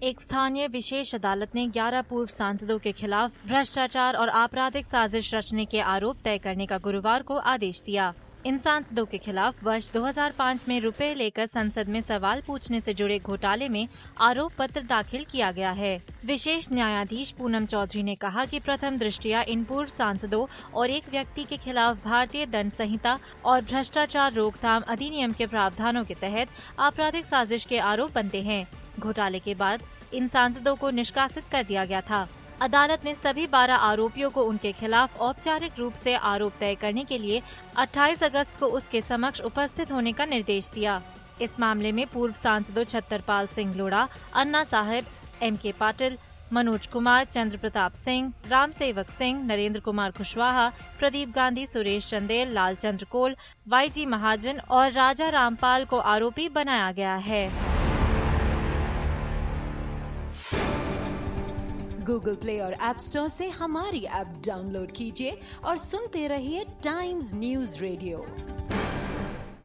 एक स्थानीय विशेष अदालत ने 11 पूर्व सांसदों के खिलाफ भ्रष्टाचार और आपराधिक साजिश रचने के आरोप तय करने का गुरुवार को आदेश दिया। इन सांसदों के खिलाफ वर्ष 2005 में रुपए लेकर संसद में सवाल पूछने से जुड़े घोटाले में आरोप पत्र दाखिल किया गया है। विशेष न्यायाधीश पूनम चौधरी ने कहा कि प्रथम दृष्टया इन पूर्व सांसदों और एक व्यक्ति के खिलाफ भारतीय दंड संहिता और भ्रष्टाचार रोकथाम अधिनियम के प्रावधानों के तहत आपराधिक साजिश के आरोप बनते हैं। घोटाले के बाद इन सांसदों को निष्कासित कर दिया गया था। अदालत ने सभी 12 आरोपियों को उनके खिलाफ औपचारिक रूप से आरोप तय करने के लिए 28 अगस्त को उसके समक्ष उपस्थित होने का निर्देश दिया। इस मामले में पूर्व सांसदों छतरपाल सिंह लोढ़ा, अन्ना साहब, M.K. पाटिल, मनोज कुमार, चंद्र प्रताप सिंह, राम सेवक सिंह, नरेंद्र कुमार कुशवाहा, प्रदीप गांधी, सुरेश चंदेल, लालचंद्र कोल, YG महाजन और राजा रामपाल को आरोपी बनाया गया है। गूगल प्ले और ऐप स्टोर से हमारी ऐप डाउनलोड कीजिए और सुनते रहिए टाइम्स न्यूज़ रेडियो।